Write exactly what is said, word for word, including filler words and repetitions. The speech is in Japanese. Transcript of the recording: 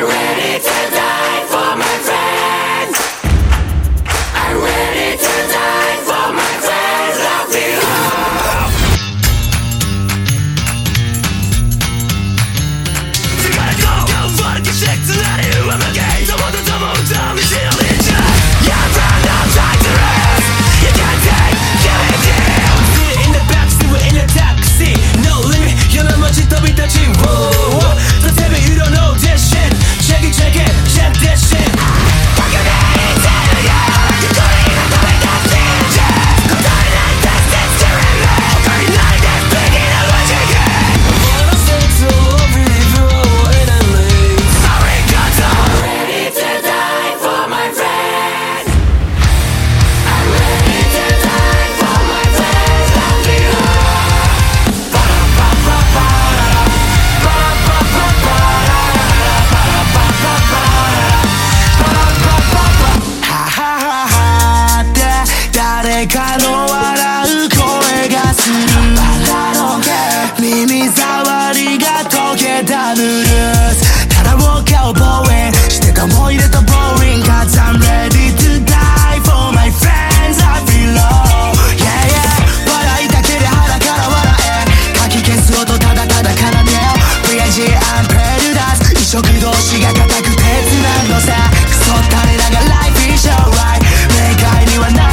誰かの笑う声がする耳障りが溶けたブルースただウォーカーを防衛してた思い出とボーリング Cause I'm ready to die for my friends I feel low Yeah yeah 笑いだけで腹から笑えかき消す音ただただ奏でよ ブイアイジー I'm prejudice 異色同士が固く鉄なのさクソ垂れながら Life is alright 明快にはない